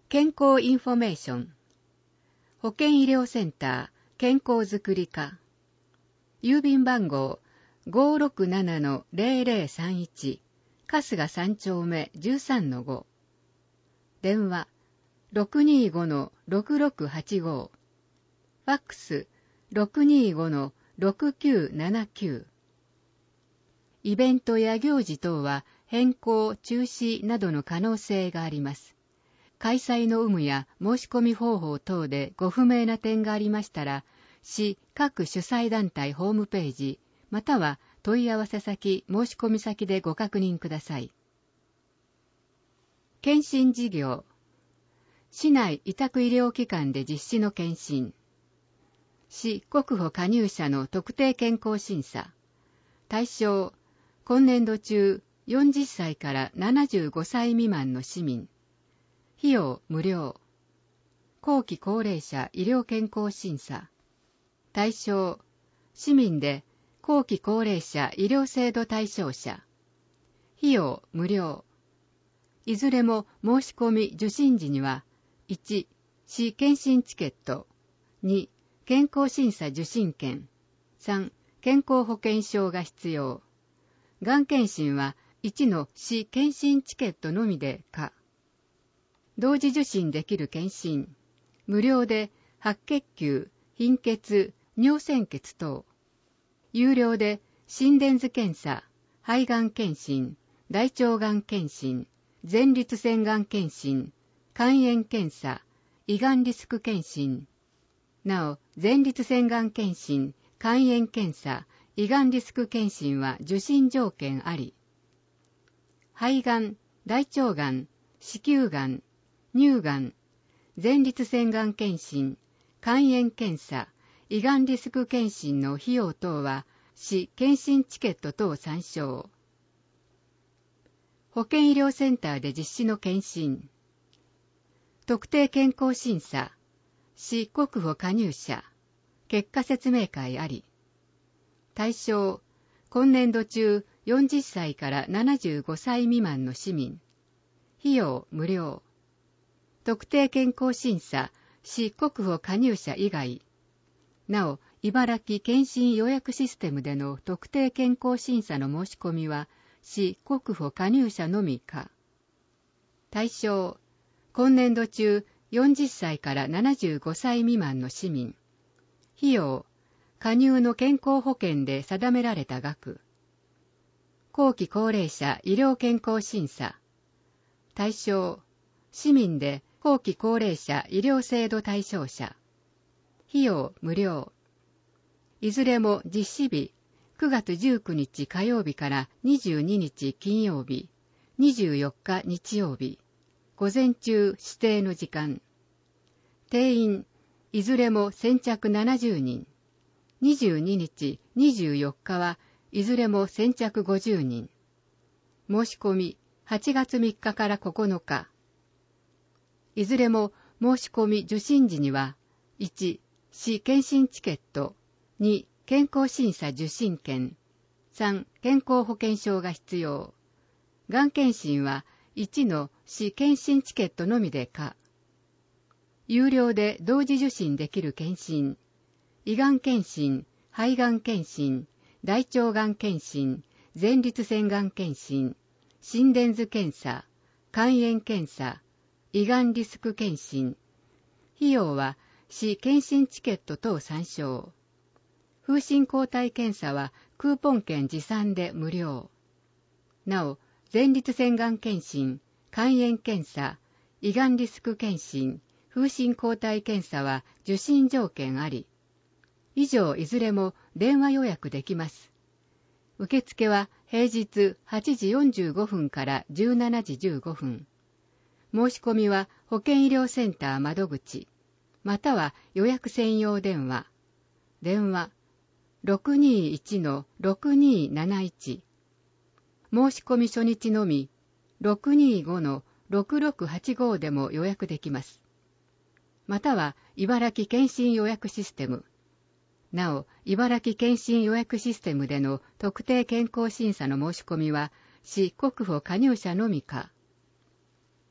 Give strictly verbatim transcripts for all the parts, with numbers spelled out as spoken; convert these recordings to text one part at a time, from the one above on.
健康インフォメーション、保健医療センター健康づくり課、郵便番号 ごーろくななのぜろぜろさんいち 春日三丁目 じゅうさんのご、電話 ろくにーごのろくろくはちご、ファックス ろくにーごのろくきゅうななきゅう。イベントや行事等は変更・中止などの可能性があります。開催の有無や申し込み方法等でご不明な点がありましたら、市各主催団体ホームページ、または問い合わせ先、申し込み先でご確認ください。検診事業。市内委託医療機関で実施の検診。市国保加入者の特定健康審査。対象、今年度中よんじゅっさいからななじゅうごさい未満の市民。費用無料。後期高齢者医療健康審査。対象、市民で後期高齢者医療制度対象者。費用無料。いずれも申し込み受診時には、いち、市検診チケット、に、健康審査受診券、さん、健康保険証が必要。がん検診はいちの市検診チケットのみで可。同時受診できる検診。無料で白血球、貧血、尿鮮血等。有料で心電図検査、肺がん検診、大腸がん検診、前立腺がん検診、肝炎検査、胃がんリスク検診。なお、前立腺がん検診、肝炎検査、胃がんリスク検診は受診条件あり。肺がん、大腸がん、子宮がん、乳がん、前立腺がん検診、肝炎検査、胃がんリスク検診の費用等は、市検診チケット等参照。保健医療センターで実施の検診。特定健康審査、市国保加入者、結果説明会あり。対象、今年度中よんじゅっさいからななじゅうごさい未満の市民。費用無料。特定健康審査、市国保加入者以外。なお、茨城検診予約システムでの特定健康審査の申し込みは、市国保加入者のみ可。対象、今年度中よんじゅっさいからななじゅうごさい未満の市民。費用、加入の健康保険で定められた額。後期高齢者医療健康審査。対象、市民で後期高齢者医療制度対象者。費用無料。いずれも実施日、くがつじゅうくにち火曜日からにじゅうににち金曜日、にじゅうよっか日曜日、午前中指定の時間。定員、いずれも先着ななじゅうにん。にじゅうににち、にじゅうよっかはいずれも先着ごじゅうにん。申し込み、はちがつみっかからここのか。いずれも申し込み受診時には、いち、市検診チケット、に、健康審査受診券、さん、健康保険証が必要。がん検診はいちの市検診チケットのみで可。有料で同時受診できる検診、胃がん検診、肺がん検診、大腸がん検診、前立腺がん検診、心電図検査、肝炎検査、胃がんリスク検診。費用は市検診チケット等参照。風疹抗体検査はクーポン券持参で無料。なお、前立腺がん検診、肝炎検査、胃がんリスク検診、風疹抗体検査は受診条件あり。以上いずれも電話予約できます。受付は平日はちじよんじゅうごふんからじゅうしちじじゅうごふん。申し込みは保健医療センター窓口、または予約専用電話。電話 ろくにいちのろくになないち。申し込み初日のみ ろくにごのろくろくはちご でも予約できます。または茨城検診予約システム。なお、茨城検診予約システムでの特定健康審査の申し込みは、市国保加入者のみ可。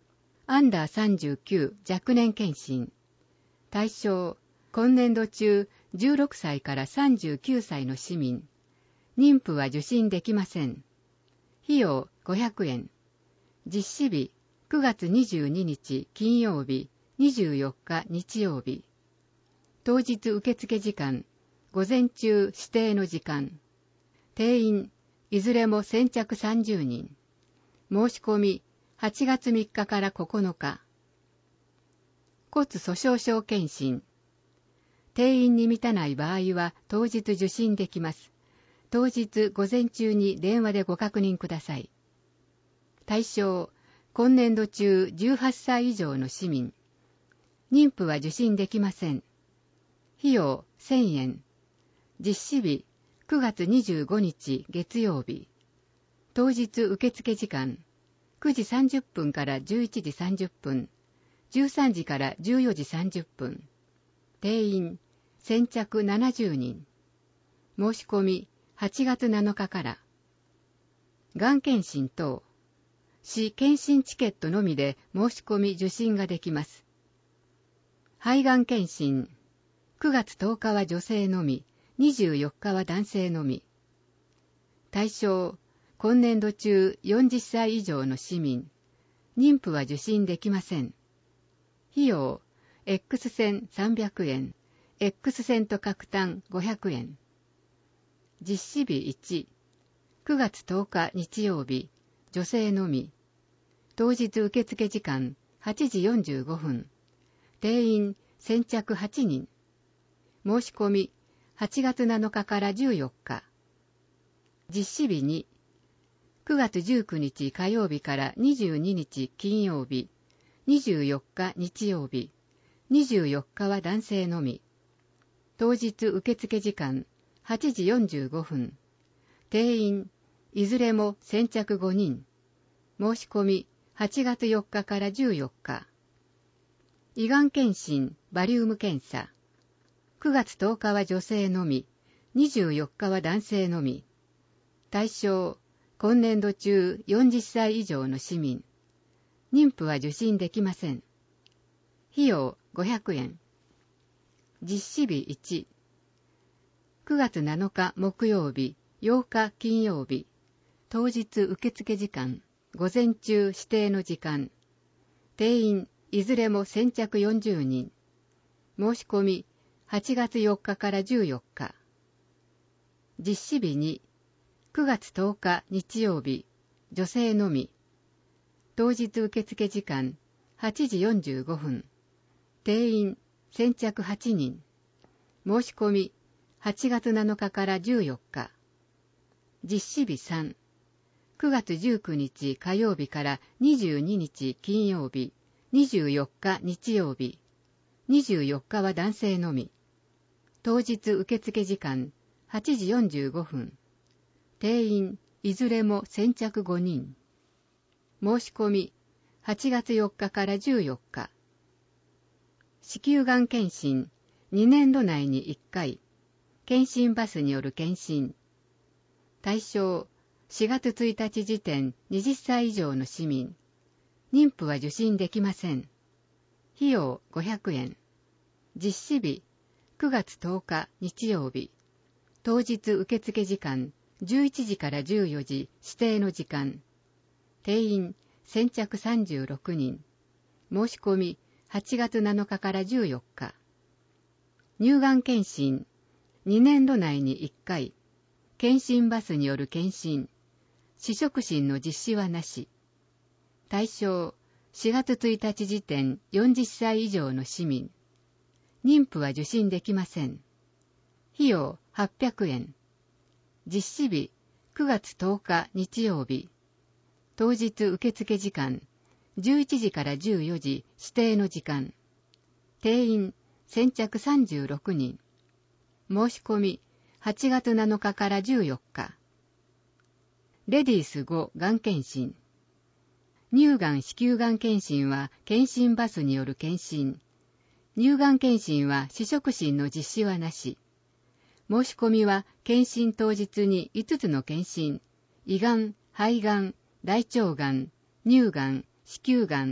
アンダーさんじゅうきゅう若年検診。対象、今年度中じゅうろくさいからさんじゅうきゅうさいの市民。妊婦は受診できません。費用ごひゃくえん。実施日くがつにじゅうににち金曜日、にじゅうよっか日曜日。当日受付時間、午前中指定の時間。定員、いずれも先着さんじゅうにん。申し込み、はちがつみっかからここのか。骨粗鬆症検診。定員に満たない場合は当日受診できます。当日午前中に電話でご確認ください。対象、今年度中じゅうはっさい以上の市民。妊婦は受診できません。費用せんえん。実施日くがつにじゅうごにち月曜日。当日受付時間くじさんじゅっぷんからじゅういちじさんじゅっぷん、じゅうさんじからじゅうよじさんじゅっぷん。定員先着ななじゅうにん。申し込みはちがつなのかから。がん検診等、市検診チケットのみで申し込み受診ができます。肺がん検診、くがつとおかは女性のみ、にじゅうよっかは男性のみ。対象、今年度中よんじゅっさい以上の市民。妊婦は受診できません。費用、X 線さんびゃくえん、X 線と角炭ごひゃくえん。実施日いち、くがつとおか日曜日、女性のみ。当日受付時間はちじよんじゅうごふん。定員先着はちにん。申し込みはちがつなのかからじゅうよっか。実施日に、くがつじゅうくにち火曜日からにじゅうににち金曜日、にじゅうよっか日曜日、にじゅうよっかは男性のみ。当日受付時間はちじよんじゅうごふん。定員いずれも先着ごにん。申し込みはちがつよっかからじゅうよっか。胃がん検診バリウム検査。くがつとおかは女性のみ、にじゅうよっかは男性のみ。対象、今年度中よんじゅっさい以上の市民。妊婦は受診できません。費用ごひゃくえん。実施日いち、くがつなのか木曜日、ようか金曜日。当日受付時間、午前中指定の時間。定員いずれも先着よんじゅうにん。申し込みはちがつよっかからじゅうよっか。実施日に、くがつとおか日曜日、女性のみ。当日受付時間はちじよんじゅうごふん。定員先着はちにん。申し込みはちがつなのかからじゅうよっか。実施日さん、くがつじゅうくにち火曜日からにじゅうににち金曜日、にじゅうよっか日曜日。にじゅうよっかは男性のみ。当日受付時間はちじよんじゅうごふん。定員いずれも先着ごにん。申し込みはちがつよっかからじゅうよっか。子宮がん検診にねんど内にいっかい。検診バスによる検診。対象しがつついたち時点はたち以上の市民。妊婦は受診できません。費用ごひゃくえん。実施日くがつとおか日曜日。当日受付時間じゅういちじからじゅうよじ指定の時間。定員先着さんじゅうろくにん。申し込みはちがつなのかからじゅうよっか。乳がん検診にねんど内にいっかい。検診バスによる検診。試食診の実施はなし。対象しがつついたち時点よんじゅっさい以上の市民。妊婦は受診できません。費用はっぴゃくえん。実施日くがつとおか日曜日。当日受付時間じゅういちじからじゅうよじ指定の時間。定員先着さんじゅうろくにん。申し込みはちがつなのかからじゅうよっか。レディースごがん検診。乳がん子宮がん検診は検診バスによる検診。乳がん検診は試食診の実施はなし。申し込みは検診当日にいつつの検診、胃がん、肺がん、大腸がん、乳がん、子宮がん、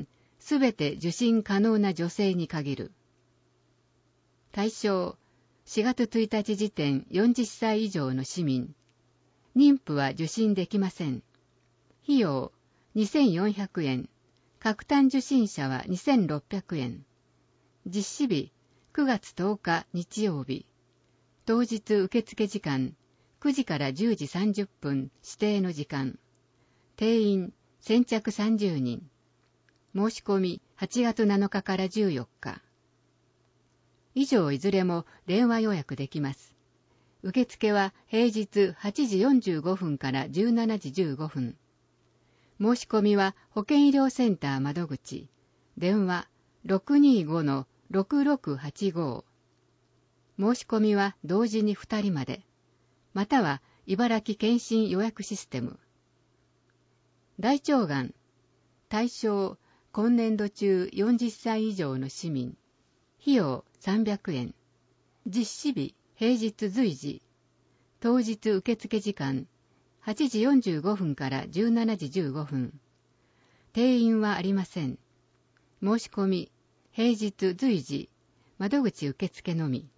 すべて受診可能な女性に限る。対象、しがつついたち時点よんじゅっさい以上の市民。妊婦は受診できません。費用、にせんよんひゃくえん。各単受診者はにせんろっぴゃくえん。実施日、くがつとおか日曜日。当日受付時間、くじからじゅうじさんじゅっぷん指定の時間。定員、先着さんじゅうにん。申し込み、はちがつなのかからじゅうよっか。以上いずれも電話予約できます。受付は平日はちじよんじゅうごふんからじゅうしちじじゅうごふん。申し込みは保健医療センター窓口、電話 ろくにーごのろくろくはちご。申し込みは同時にふたりまで、または茨城健診予約システム。大腸がん、対象、今年度中よんじゅっさい以上の市民。費用さんびゃくえん。実施日、平日随時。当日受付時間、はちじよんじゅうごふんからじゅうしちじじゅうごふん。定員はありません。申し込み、平日随時、窓口受付のみ。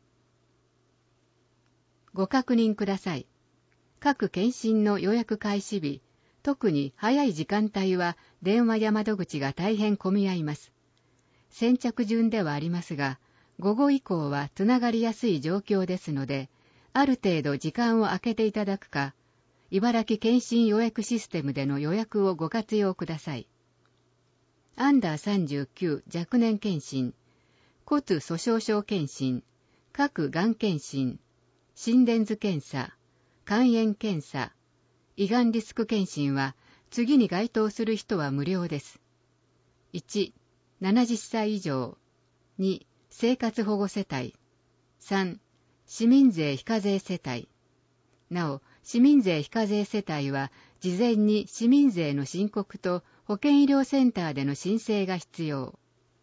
ご確認ください。各検診の予約開始日、特に早い時間帯は電話や窓口が大変混み合います。先着順ではありますが、午後以降はつながりやすい状況ですので、ある程度時間を空けていただくか、茨城健診予約システムでの予約をご活用ください。アンダーさんじゅうきゅう若年検診、骨粗鬆症検診、各がん検診、心電図検査、肝炎検査、胃がんリスク検診は次に該当する人は無料です。いち、ななじゅっさい以上。に、生活保護世帯。さん、市民税非課税世帯。なお、市民税非課税世帯は事前に市民税の申告と保健医療センターでの申請が必要。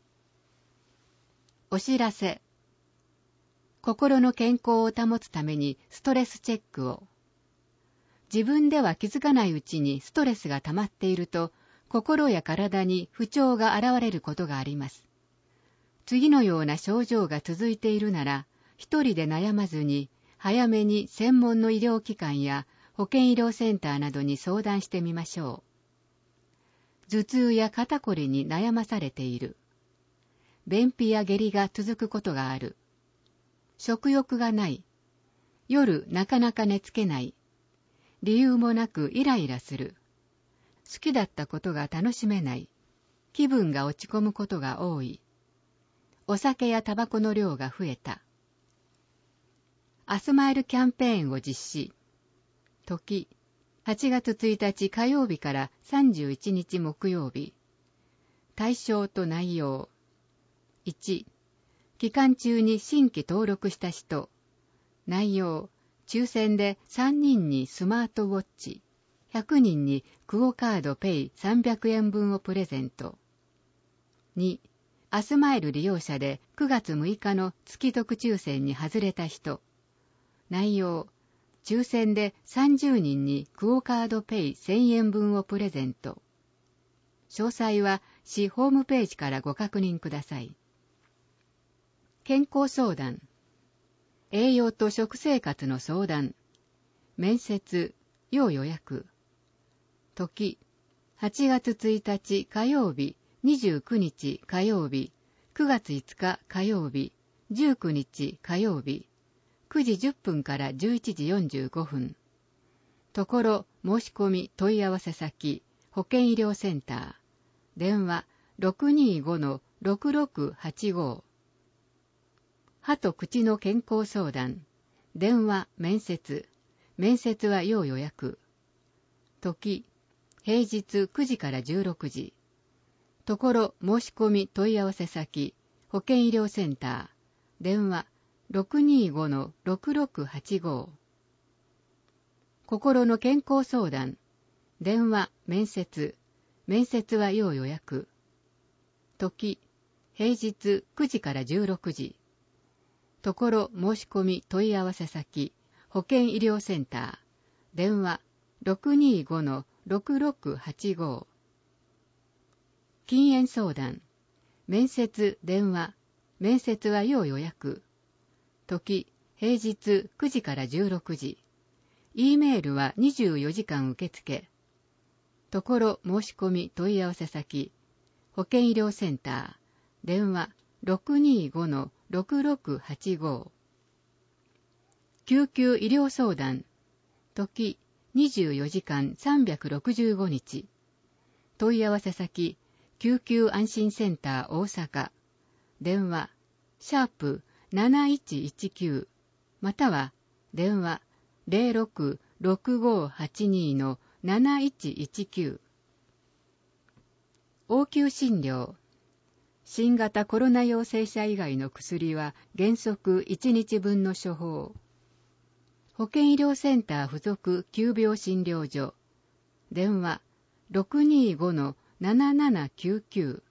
お知らせ。心の健康を保つためにストレスチェックを。自分では気づかないうちにストレスが溜まっていると、心や体に不調が現れることがあります。次のような症状が続いているなら、一人で悩まずに、早めに専門の医療機関や保健医療センターなどに相談してみましょう。頭痛や肩こりに悩まされている。便秘や下痢が続くことがある。食欲がない。夜なかなか寝つけない。理由もなくイライラする。好きだったことが楽しめない。気分が落ち込むことが多い。お酒やタバコの量が増えた。アスマイルキャンペーンを実施。時、はちがつついたち火曜日からさんじゅういちにち木曜日。対象と内容。いち、期間中に新規登録した人。内容。抽選でさんにんにスマートウォッチ、ひゃくにんにクオカードペイさんびゃくえんぶんをプレゼント。に、アスマイル利用者でくがつむいかの月得抽選に外れた人。内容、抽選でさんじゅうにんにクオカードペイせんえんぶんをプレゼント。詳細は市ホームページからご確認ください。健康相談。栄養と食生活の相談。面接、要予約。時、はちがつついたち火曜日、にじゅうくにち火曜日、くがついつか火曜日、じゅうくにち火曜日、くじじゅっぷんからじゅういちじよんじゅうごふん。ところ申し込み問い合わせ先、保健医療センター。電話 ろくにーごのろくろくはちご。歯と口の健康相談。電話、面接。面接は要予約。時、平日くじからじゅうろくじ。ところ申し込み問い合わせ先、保健医療センター。電話、ろくにーごのろくろくはちご。心の健康相談。電話、面接。面接は要予約。時、平日くじからじゅうろくじ。ところ申し込み問い合わせ先、保健医療センター。電話、ろくにーごのろくろくはちご。禁煙相談。 面接電話、面接は要予約。時、平日くじからじゅうろくじ。E メールはにじゅうよじかん受付。ところ申し込み問い合わせ先、保健医療センター、電話 ろくにーごのろくろくはちご。救急医療相談、時にじゅうよじかんさんびゃくろくじゅうごにち。問い合わせ先、救急安心センター大阪、電話、シャープなないちいちきゅう、または電話 ゼロろくろくごはちにのなないちいちきゅう。応急診療。新型コロナ陽性者以外の薬は原則いちにちぶんの処方。保健医療センター附属急病診療所。電話 ろくにーごのななななきゅうきゅう。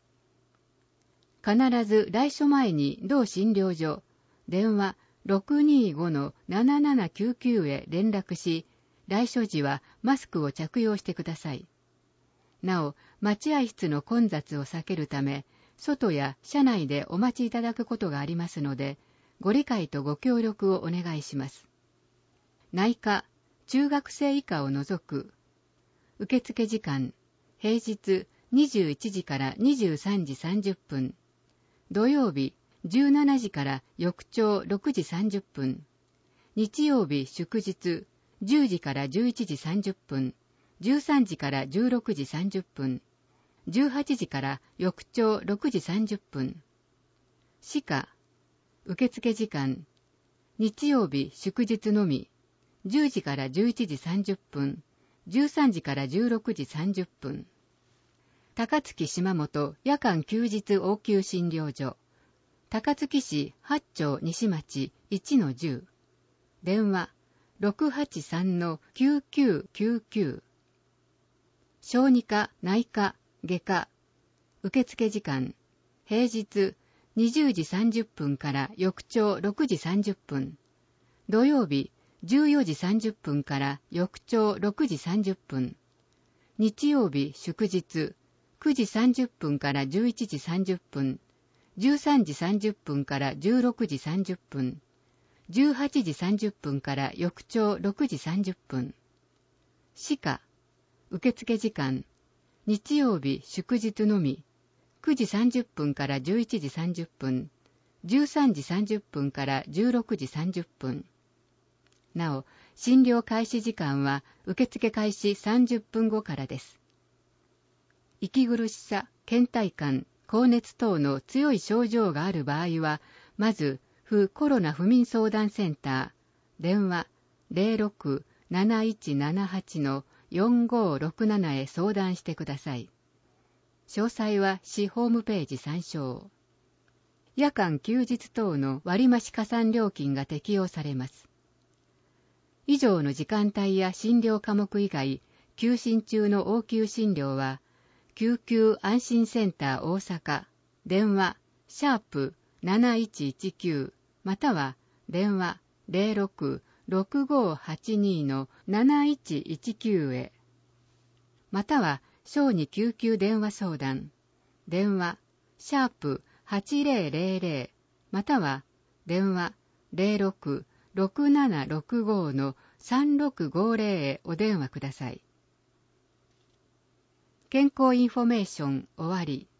必ず来所前に同診療所、電話 ろくにーごのななななきゅうきゅう へ連絡し、来所時はマスクを着用してください。なお、待合室の混雑を避けるため、外や車内でお待ちいただくことがありますので、ご理解とご協力をお願いします。内科、中学生以下を除く。受付時間、平日にじゅういちじからにじゅうさんじさんじゅっぷん。土曜日じゅうしちじから翌朝ろくじさんじゅっぷん。日曜日祝日じゅうじからじゅういちじさんじゅっぷん。じゅうさんじからじゅうろくじさんじゅっぷん。じゅうはちじから翌朝ろくじさんじゅっぷん。歯科、受付時間、日曜日祝日のみ、じゅうじからじゅういちじさんじゅっぷん、じゅうさんじからじゅうろくじさんじゅっぷん。高槻島本夜間休日応急診療所、高槻市八丁西町いちのじゅう。電話ろくはちさんのきゅうきゅうきゅうきゅう。小児科、内科、外科。受付時間、平日にじゅうじさんじゅっぷんから翌朝ろくじさんじゅっぷん。土曜日じゅうよじさんじゅっぷんから翌朝ろくじさんじゅっぷん。日曜日祝日くじさんじゅっぷんからじゅういちじさんじゅっぷん。じゅうさんじさんじゅっぷんからじゅうろくじさんじゅっぷん。じゅうはちじさんじゅっぷんから翌朝ろくじさんじゅっぷん。歯科、受付時間、日曜日祝日のみ、くじさんじゅっぷんからじゅういちじさんじゅっぷん、じゅうさんじさんじゅっぷんからじゅうろくじさんじゅっぷん。なお、診療開始時間は受付開始さんじゅっぷんごからです。息苦しさ、倦怠感、高熱等の強い症状がある場合は、まず、府コロナ不眠相談センター、電話 ゼロろくなないちななはちのよんごろくなな へ相談してください。詳細は市ホームページ参照。夜間休日等の割増加算料金が適用されます。以上の時間帯や診療科目以外、休診中の応急診療は、救急安心センター大阪、電話、シャープなないちいちきゅう、または電話 ゼロろくろくごはちにのなないちいちきゅう へ。または小児救急電話相談、電話、シャープはちぜろぜろぜろ、または電話 ゼロろくろくななろくごのさんろくごぜろ へお電話ください。健康インフォメーション終わり。